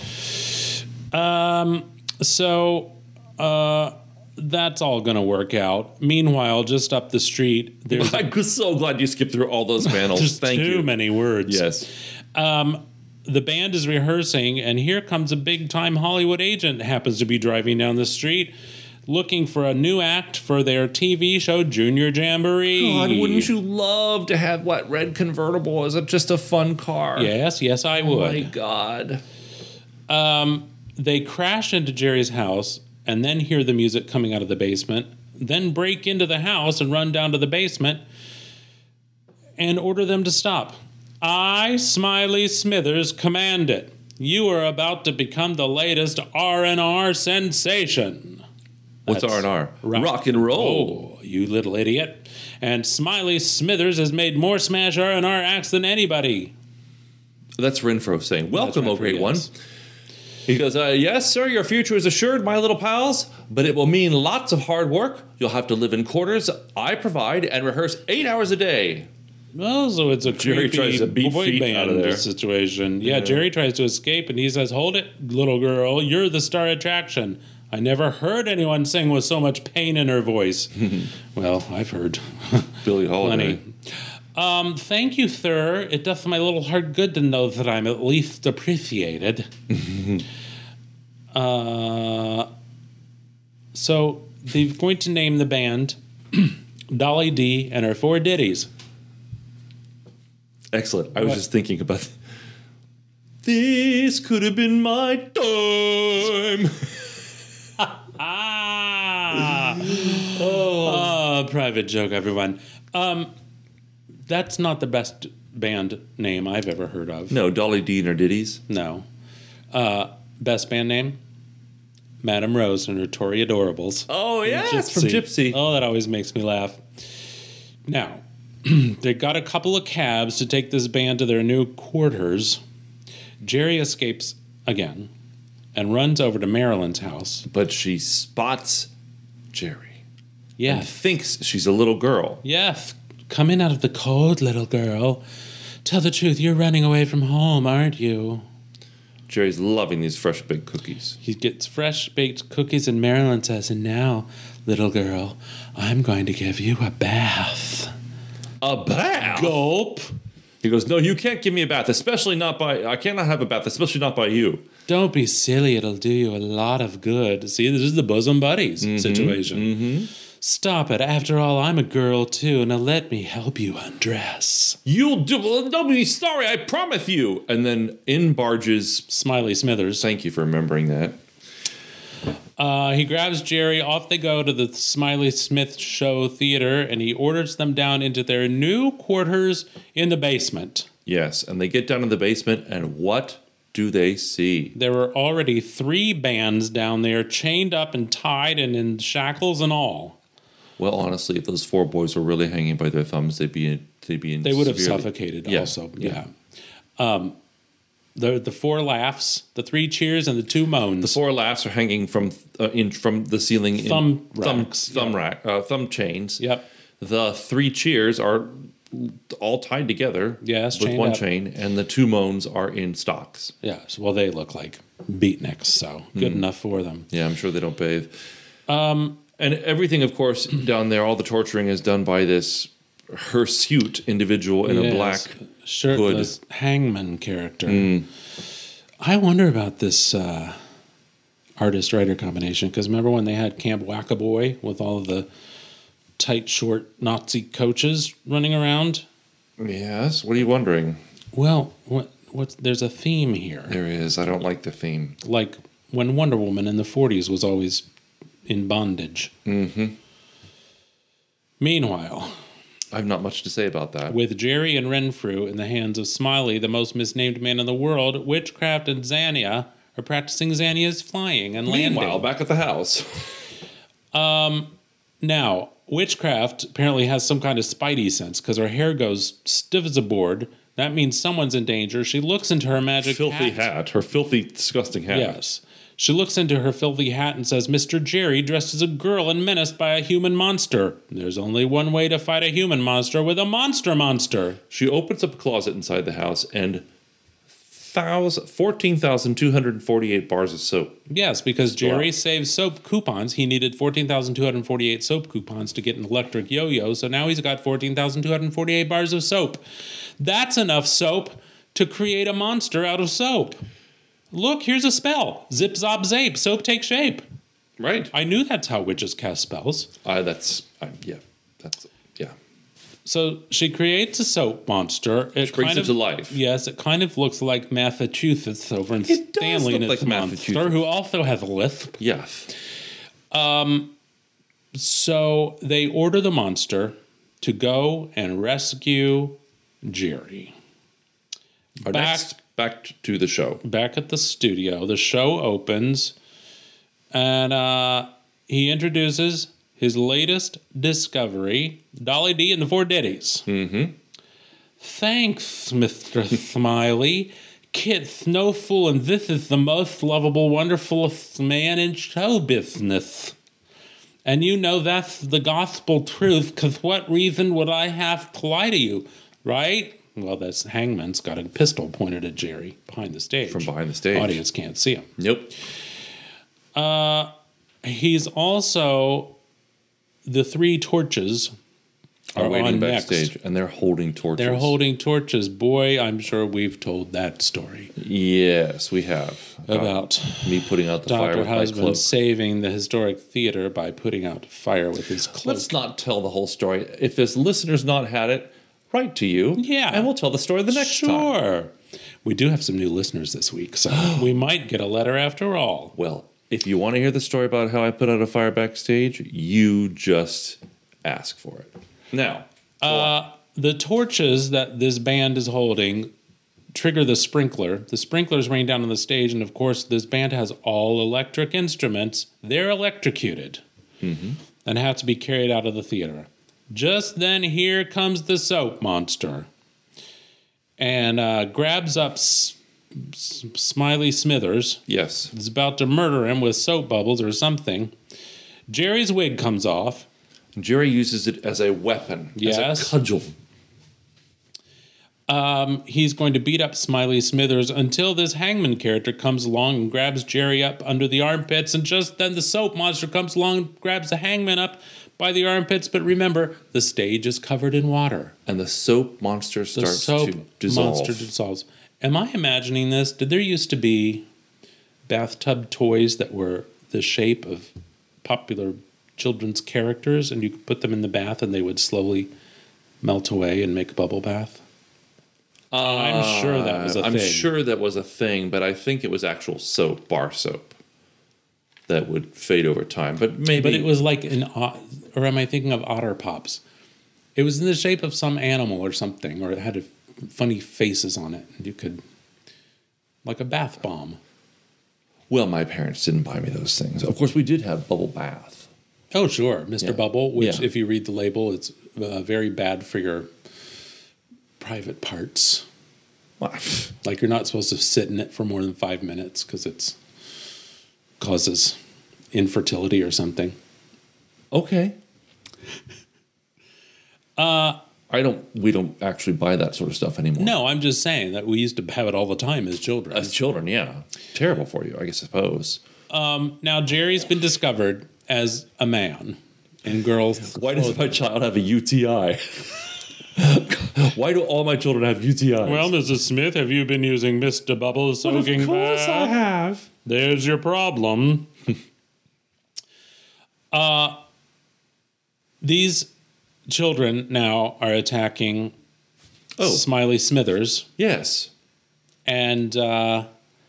Um, so uh, that's all going to work out. Meanwhile, just up the street, there's I'm so glad you skipped through all those panels. there's Thank too you. many words. Yes. Um, the band is rehearsing, and here comes a big-time Hollywood agent happens to be driving down the street looking for a new act for their T V show Junior Jamboree. God, wouldn't you love to have what red convertible? Is it just a fun car? Yes, yes, I Oh my would. God. Um, they crash into Jerry's house and then hear the music coming out of the basement, then break into the house and run down to the basement and order them to stop. I, Smiley Smithers, command it. You are about to become the latest R and R sensation. What's That's R and R? rock- Rock and roll. Oh, you little idiot. And Smiley Smithers has made more smash R and R acts than anybody. That's Renfro saying, "Welcome, That's oh great Renfro, one." yes. He goes, uh, "Yes, sir. Your future is assured, my little pals. But it will mean lots of hard work. You'll have to live in quarters I provide and rehearse eight hours a day." Well, so it's a Jerry creepy tries to beat boy feet band out of there. situation. Yeah, Jerry tries to escape, and he says, "Hold it, little girl. You're the star attraction. I never heard anyone sing with so much pain in her voice." Well, I've heard Billie Holiday. plenty. Um, thank you, sir. It doth my little heart good to know that I'm at least appreciated. uh, so they're going to name the band Dolly D and her four ditties. Excellent. I was What? just thinking about. This could have been my time. Ah! oh, private joke, everyone. Um, that's not the best band name I've ever heard of. No, Dolly D and her ditties. No. Uh, best band name? Madame Rose and her Tory Adorables. Oh yes, from Gypsy. Oh, that always makes me laugh. Now, they got a couple of cabs to take this band to their new quarters. Jerry escapes again and runs over to Marilyn's house. But she spots Jerry and Yes. thinks she's a little girl. Yes. Come in out of the cold, little girl. Tell the truth, you're running away from home, aren't you? Jerry's loving these fresh baked cookies. He gets fresh baked cookies, and Marilyn says, "And now, little girl, I'm going to give you a bath." A bath. Gulp. He goes, "No, you can't give me a bath, especially not by. I cannot have a bath, especially not by you." Don't be silly, it'll do you a lot of good. See, this is the bosom buddies situation. Mm-hmm. Stop it. After all, I'm a girl too. Now let me help you undress. You'll do. Well, don't be sorry. I promise you. And then in barges. Smiley Smithers. Thank you for remembering that. Uh, he grabs Jerry. Off they go to the Smiley Smith Show Theater, and he orders them down into their new quarters in the basement. Yes, and they get down in the basement, and what do they see? There were already three bands down there, chained up and tied and in shackles and all. Well, honestly, if those four boys were really hanging by their thumbs, they'd be in, they'd be in. They would have severely- suffocated Yeah, also. Yeah. Um, the the four laughs, the three cheers, and the two moans. The four laughs are hanging from uh, in from the ceiling. In Thumb thumb racks, thumb yeah. rack, uh, thumb chains. Yep. The three cheers are all tied together. Yes, with chained one up. chain, and the two moans are in stocks. Yes. Well, they look like beatniks, so good enough for them. Yeah, I'm sure they don't bathe. Um, and everything, of course, down there, all the torturing is done by this hirsute individual in a Yes, black shirtless hangman character. I wonder about this uh, artist-writer combination. Because remember when they had Camp Wackaboy with all of the tight, short Nazi coaches running around? Yes. What are you wondering? Well, what what's there's a theme here. There is. I don't like the theme. Like when Wonder Woman in the forties was always in bondage. Mm-hmm. Meanwhile, I have not much to say about that. with Jerry and Renfrew in the hands of Smiley, the most misnamed man in the world, Witchcraft and Xania are practicing Xania's flying and landing. Meanwhile, back at the house. Now, Witchcraft apparently has some kind of spidey sense because her hair goes stiff as a board. That means someone's in danger. She looks into her magic filthy hat. hat. Her filthy, disgusting hat. Yes. She looks into her filthy hat and says, Mister Jerry dressed as a girl and menaced by a human monster. There's only one way to fight a human monster with a monster monster. She opens up a closet inside the house and fourteen thousand two hundred forty-eight bars of soap. Yes, because Jerry Wow. saved soap coupons. He needed fourteen thousand two hundred forty-eight soap coupons to get an electric yo-yo, so now he's got fourteen thousand two hundred forty-eight bars of soap. That's enough soap to create a monster out of soap. Look, here's a spell. Zip, zop, zape. Soap take shape. Right. I knew that's how witches cast spells. Uh, that's, I, yeah. That's, yeah. So she creates a soap monster. It brings kind it of, to life. Yes, it kind of looks like Massachusetts over in It does Stanley and look its like monster, Massachusetts. who also has a lisp. Yeah. So they order the monster to go and rescue Jerry. Our Back- next, back to the show. Back at the studio, the show opens, and uh, he introduces his latest discovery, Dolly D and the Four Ditties. Mm-hmm. Thanks, Mister Smiley. Kit's no fool, and this is the most lovable, wonderfulest man in show business. And you know that's the gospel truth, because what reason would I have to lie to you, right? Well, that's Hangman's got a pistol pointed at Jerry behind the stage. From behind the stage. Audience can't see him. Nope. He's also the three torches Are are waiting on backstage, next. and they're holding torches. They're holding torches. Boy, I'm sure we've told that story Yes, we have. about Uh, me putting out the fire Doctor with my Husband cloak. saving the historic theater by putting out fire with his cloak. Let's not tell the whole story. If this listener's not had it, write to you. Yeah. And we'll tell the story the next time. Sure. We do have some new listeners this week, so we might get a letter after all. Well, if you want to hear the story about how I put out a fire backstage, you just ask for it. Now, The torches that this band is holding trigger the sprinkler. The sprinklers rain down on the stage, and of course, this band has all electric instruments. They're electrocuted and have to be carried out of the theater. Just then, here comes the soap monster and uh, grabs up S- S- Smiley Smithers. yes. Is about to murder him with soap bubbles or something. Jerry's wig comes off. Jerry uses it as a weapon, as Yes. a cudgel. He's going to beat up Smiley Smithers until this Hangman character comes along and grabs Jerry up under the armpits, and just then the soap monster comes along and grabs the Hangman up by the armpits. But remember, the stage is covered in water. And the soap monster The starts soap to dissolve. monster dissolves. Am I imagining this? Did there used to be bathtub toys that were the shape of popular children's characters, and you could put them in the bath and they would slowly melt away and make a bubble bath? I'm sure that was a Uh, I'm thing. sure that was a thing, but I think it was actual soap, bar soap, that would fade over time. But maybe. But it was like an, o- or am I thinking of Otter Pops? It was in the shape of some animal or something, or it had a, funny faces on it, and you could, like a bath bomb. Well, my parents didn't buy me those things. Of course, we did have bubble bath. Oh, sure, Mister Yeah. Bubble. Which, Yeah. if you read the label, it's uh, very bad for your private parts. Well, Like you're not supposed to sit in it for more than five minutes because it's causes infertility or something. okay. Uh, I don't. We don't actually buy that sort of stuff anymore. No, I'm just saying that we used to have it all the time as children. As children, yeah, terrible for you, I guess. I suppose. Now Jerry's been discovered as a man in girls. Why does my child have a U T I? Why do all my children have U T Is? Well, Missus Smith, have you been using Mister Bubble soaking of course I bath? have. There's your problem. uh, these children now are attacking Oh. Smiley Smithers. Yes. And, uh,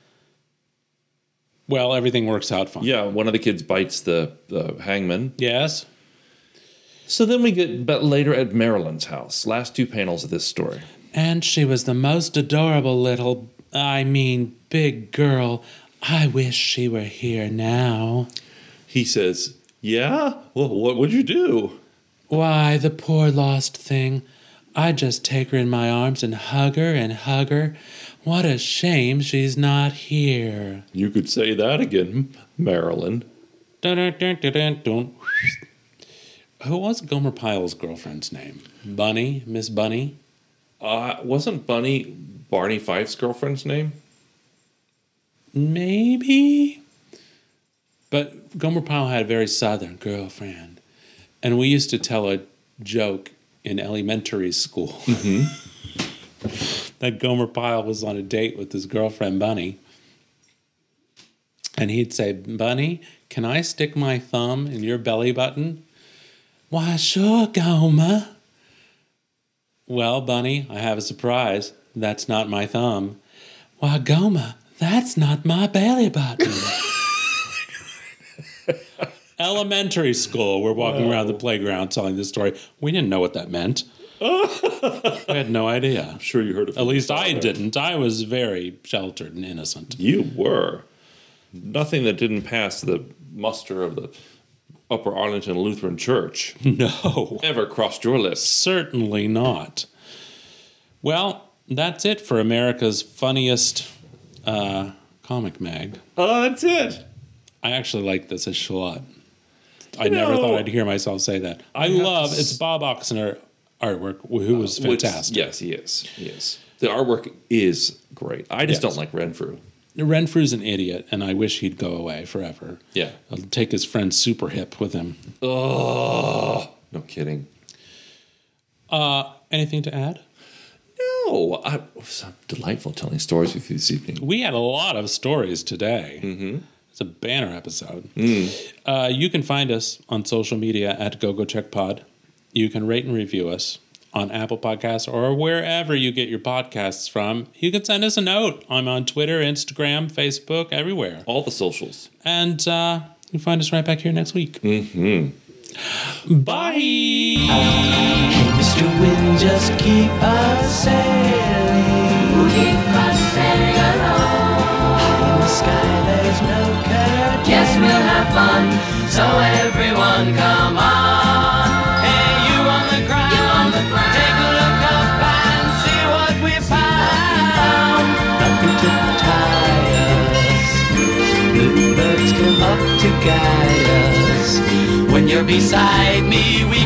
well, everything works out fine. Yeah, one of the kids bites the, the hangman. Yes? So then we get but later at Marilyn's house. Last two panels of this story. And she was the most adorable little, I mean, big girl. I wish she were here now. He says, yeah? Well, what would you do? Why, the poor lost thing. I'd just take her in my arms and hug her and hug her. What a shame she's not here. You could say that again, Marilyn. Dun, dun, dun, dun, dun, dun. Who was Gomer Pyle's girlfriend's name? Bunny? Miss Bunny? Uh, wasn't Bunny Barney Fife's girlfriend's name? Maybe? But Gomer Pyle had a very southern girlfriend. And we used to tell a joke in elementary school that Gomer Pyle was on a date with his girlfriend Bunny. And he'd say, Bunny, can I stick my thumb in your belly button? Why, sure, Gomer. Well, Bunny, I have a surprise. That's not my thumb. Why, Gomer, that's not my belly button. Elementary school, we're walking around the playground telling this story. We didn't know what that meant. I had no idea. I'm sure you heard of it. At least I didn't. I was very sheltered and innocent. You were. Nothing that didn't pass the muster of the Upper Arlington Lutheran Church No, ever crossed your lips. certainly not. Well, that's it for America's funniest uh, comic mag. Oh, that's it. I actually like this a lot. I You never know, thought I'd hear myself say that. I, I have love to it's s- Bob Oxener artwork, who was Which- fantastic. yes, he is. He is. The artwork is great. I just Yes. don't like Renfrew. Renfrew's an idiot, and I wish he'd go away forever. Yeah. I'll take his friend Super Hip with him. Oh, no kidding. Uh, anything to add? No, I, it was delightful telling stories with you this evening. We had a lot of stories today. Mm-hmm. It's a banner episode. Uh, you can find us on social media at GoGoCheckPod. You can rate and review us on Apple Podcasts or wherever you get your podcasts from. You can send us a note. I'm on Twitter, Instagram, Facebook, everywhere. All the socials. And uh, you can find us right back here next week. Mm-hmm. Bye. Hey, Mister Wind, just keep us sailing. Keep us sailing along. High in the sky, there's no curtain. Yes, we'll have fun. So everyone, come on. Hey, you on the ground. You on the ground. Take a look up and see what we found. Nothing to tie us. Bluebirds come up to guide us. When you're beside me, we